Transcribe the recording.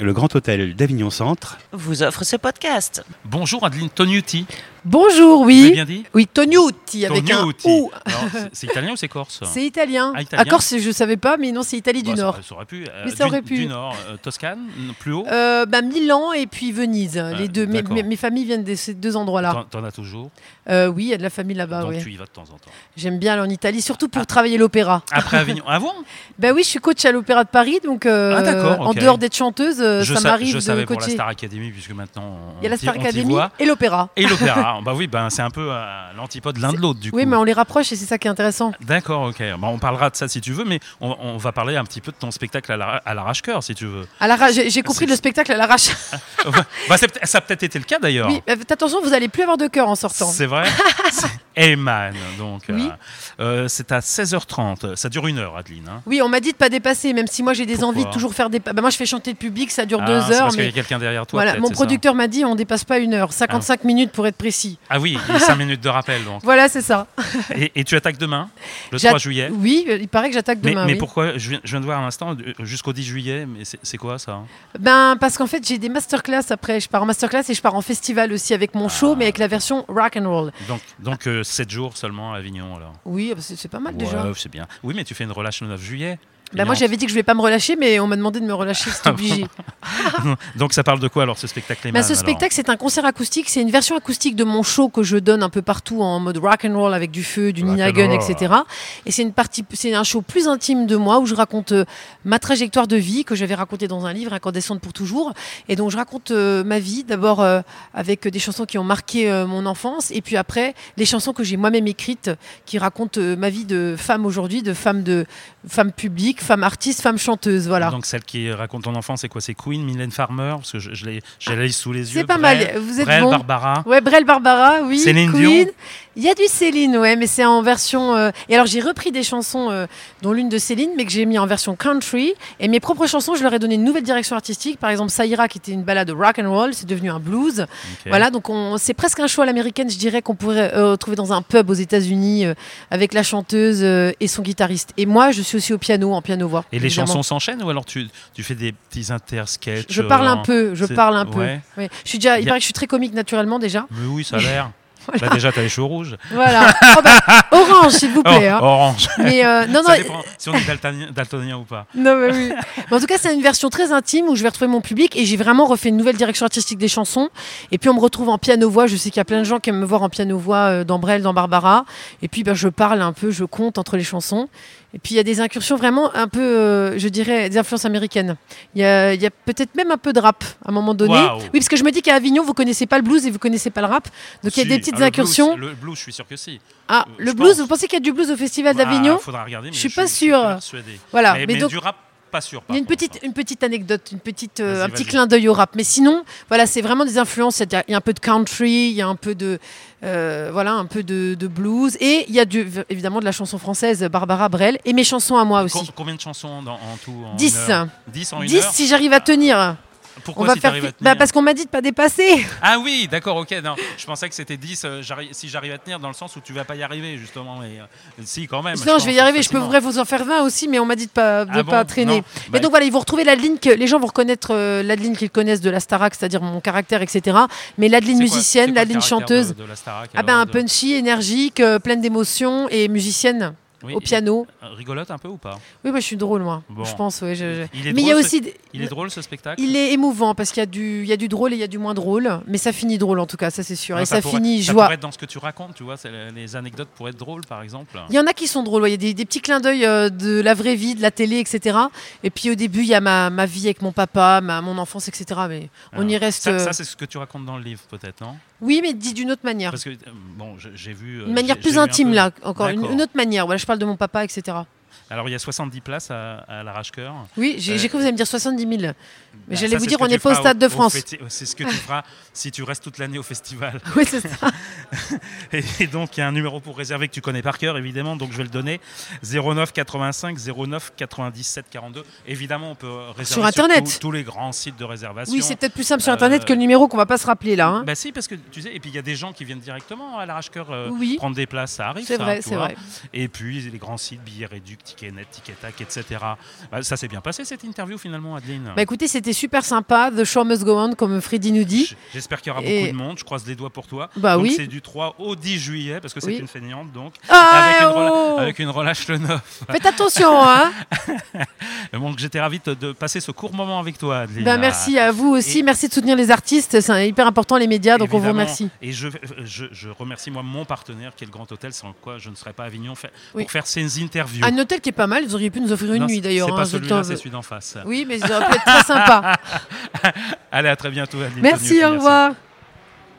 le Grand Hôtel d'Avignon Centre vous offre ce podcast. Bonjour Adeline Tognuti. Bonjour, Vous oui. avez bien dit Oui, Tognuti avec Tognuti. un OU. Alors, c'est italien ou c'est corse? C'est italien. Ah, italien. À Corse, je ne savais pas, mais non, c'est Italie du Nord. Ça aurait pu. Mais ça aurait pu. Du Nord, Toscane, plus haut. Milan et puis Venise, les deux. Mes familles viennent de ces deux endroits-là. T'en as toujours. Oui, il y a de la famille là-bas. Donc ouais. tu y vas de temps en temps. J'aime bien aller en Italie, surtout pour travailler l'opéra. Après Avignon. Ah bon? Ben oui, je suis coach à l'Opéra de Paris, donc d'accord, en ok. dehors d'être chanteuse, ça m'arrive Je de savais pour la coacher. Star Academy, puisque maintenant Il y a la Star on t'y Academy voit. et l'opéra. Et l'opéra. Bah oui, c'est un peu l'antipode l'un de l'autre du coup. Oui, mais on les rapproche et c'est ça qui est intéressant. D'accord, ok. Bah, on parlera de ça si tu veux, mais on va parler un petit peu de ton spectacle à l'arrache-cœur si tu veux. J'ai compris le spectacle à l'arrache. Ça a peut-être été le cas d'ailleurs. Oui, faites attention, vous allez plus avoir de cœur en sortant. C'est vrai. C'est Heyman, donc Oui. c'est à 16h30. Ça dure 1 heure, Adeline. Hein. Oui, on m'a dit de pas dépasser, même si moi j'ai des Pourquoi envies de toujours faire des. Moi, je fais chanter le public, ça dure 2 C'est heures. parce qu'il y Mais a quelqu'un derrière toi. voilà, peut-être, mon c'est producteur m'a dit on dépasse pas 1 heure, 55 minutes pour être précis. ça. Ah oui, il y a 5 minutes de rappel donc. Voilà, c'est ça. Et tu attaques demain, le 3 juillet. Oui, il paraît que j'attaque demain. Mais oui. pourquoi je viens de voir à l'instant jusqu'au 10 juillet, mais c'est quoi ça? Parce qu'en fait, j'ai des masterclass après. Je pars en masterclass et je pars en festival aussi avec mon show, mais avec la version rock and roll. Donc 7 jours seulement à Avignon alors. Oui, c'est pas mal déjà. Ouais, c'est bien. Oui, mais tu fais une relâche le 9 juillet. Moi, j'avais dit que je vais pas me relâcher, mais on m'a demandé de me relâcher, c'est obligé. Donc ça parle de quoi alors ce spectacle Heyman, Ce spectacle, c'est un concert acoustique. C'est une version acoustique de mon show que je donne un peu partout en mode rock and roll avec du feu, du Nina Gun, etc. Et c'est un show plus intime de moi où je raconte ma trajectoire de vie que j'avais racontée dans un livre, Incandescente pour toujours. Et donc je raconte ma vie d'abord avec des chansons qui ont marqué mon enfance, et puis après les chansons que j'ai moi-même écrites qui racontent ma vie de femme aujourd'hui, de femme publique, femme artiste, femme chanteuse, voilà. Donc celle qui raconte ton enfance, c'est quoi? C'est Queen, Mylène Farmer, parce que j'ai la liste sous les yeux. C'est pas mal, vous êtes Brel, bon. Barbara. Ouais, Brel, Barbara, oui. Céline Queen. Dion. Il y a du Céline, ouais, mais c'est en version. Et alors j'ai repris des chansons, dont l'une de Céline, mais que j'ai mis en version country. Et mes propres chansons, je leur ai donné une nouvelle direction artistique. Par exemple, Saïra, qui était une balade rock and roll, c'est devenu un blues. Okay. Voilà, donc c'est presque un show à l'américaine, je dirais, qu'on pourrait trouver dans un pub aux États-Unis avec la chanteuse et son guitariste. Et moi, je suis aussi au piano, en piano-voix. Et les évidemment. chansons s'enchaînent ou alors tu fais des petits intersketchs? Je parle un peu, Ouais. Ouais. Il paraît que je suis très comique naturellement déjà. Mais oui, ça a l'air. Voilà. Là déjà, t'as les cheveux rouges. Voilà. Orange, s'il vous plaît. Orange. Mais non, Ça dépend si on est daltonien ou pas. Non, mais oui. Mais en tout cas, c'est une version très intime où je vais retrouver mon public et j'ai vraiment refait une nouvelle direction artistique des chansons. Et puis on me retrouve en piano-voix. Je sais qu'il y a plein de gens qui aiment me voir en piano-voix dans Brel, dans Barbara. Et puis je parle un peu, je compte entre les chansons. Et puis il y a des incursions vraiment un peu, je dirais, des influences américaines. Il y a peut-être même un peu de rap à un moment donné. Wow. Oui, parce que je me dis qu'à Avignon, vous connaissez pas le blues et vous connaissez pas le rap. Donc il y a des petites incursions. Le blues, je suis sûr que si. Ah, je le blues, pense. vous pensez qu'il y a du blues au Festival d'Avignon? Faudra regarder, mais Je suis pas sûre. persuadé. Voilà, Mais donc du rap, pas sûr. il y a une par contre. petite anecdote, un petit Vas-y. clin d'œil au rap. Mais sinon, voilà, c'est vraiment des influences. Il y a un peu de country, il y a un peu de, un peu de blues. Et il y a évidemment de la chanson française, Barbara Brel. Et mes chansons à moi aussi. Combien de chansons en tout? 10. 10 en 1 10 heure. si j'arrive à tenir. Pourquoi si t'arrives à tenir? Parce qu'on m'a dit de pas dépasser. Ah oui, d'accord, ok. Non, je pensais que c'était 10 si j'arrive à tenir, dans le sens où tu vas pas y arriver, justement. Mais, si, quand même. Non, je vais y arriver. Je facilement. pourrais vous en faire 20 aussi, mais on m'a dit de pas traîner. Non. Mais donc voilà, ils vont retrouver l'Adeline que les gens vont reconnaître l'Adeline qu'ils connaissent de la Starac, c'est-à-dire mon caractère, etc. Mais l'Adeline C'est quoi musicienne, le l'Adeline caractère chanteuse. de la Starac, Ah alors, un punchy, énergique, pleine d'émotions et musicienne. Oui, Au piano. Rigolote un peu ou pas? Oui, moi je suis drôle, moi. Bon. Je pense, oui. Il est Mais il y a drôle, aussi. Il est drôle ce spectacle? Il est émouvant parce qu'il y a du drôle et il y a du moins drôle. Mais ça finit drôle en tout cas, ça c'est sûr. Non, et ça finit ça joie. pourrait être dans ce que tu racontes, tu vois. Les anecdotes pourraient être drôles, par exemple. Il y en a qui sont drôles. Il y a des petits clins d'œil de la vraie vie, de la télé, etc. Et puis au début, il y a ma vie avec mon papa, mon enfance, etc. Mais on y reste. Ça, c'est ce que tu racontes dans le livre, peut-être, non? Oui, mais dit d'une autre manière. Parce que, bon, j'ai vu. Une manière j'ai plus lu un intime, peu. là, encore. Une D'accord. autre manière. Voilà, je parle de mon papa, etc. Alors, il y a 70 places à l'arrache-cœur. Oui, j'ai cru que vous allez me dire 70 000. Mais j'allais Ça, vous c'est dire, ce que on n'est tu pas au feras Stade de France. C'est ce que tu feras si tu restes toute l'année au festival. Oui, c'est ça. Et donc, il y a un numéro pour réserver que tu connais par cœur, évidemment. Donc, je vais le donner. 09 85 09 97 42. Évidemment, on peut réserver Sur Internet. tous les grands sites de réservation. Oui, c'est peut-être plus simple sur Internet que le numéro qu'on va pas se rappeler là. Hein. Bah si, parce que tu sais, et puis il y a des gens qui viennent directement à l'arrache-cœur Oui. prendre des places, ça arrive. C'est ça, vrai, tu c'est vois. vrai. Et puis les grands sites, Billets Réduc, Ticket Net, Ticket Tac, etc. Ça s'est bien passé cette interview finalement, Adeline. Écoutez, c'était super sympa. The show must go on, comme Freddy nous dit. J'espère qu'il y aura beaucoup de monde. Je croise les doigts pour toi. Donc c'est du 3 au 10 juillet, parce que c'est une fainéante, donc. Avec une relâche le 9. Faites attention, hein. Donc j'étais ravi de passer ce court moment avec toi, Adeline. Merci à vous aussi. Merci de soutenir les artistes. C'est hyper important, les médias, donc évidemment, on vous remercie. Et je remercie moi mon partenaire, qui est le Grand Hôtel, sans quoi je ne serais pas à Avignon pour faire ces interviews. Un hôtel qui est pas mal. Vous auriez pu nous offrir une nuit d'ailleurs. C'est pas celui-là, c'est celui d'en face. Oui, mais ça aurait pu être très sympa. Allez, à très bientôt, Adeline. Merci, au revoir.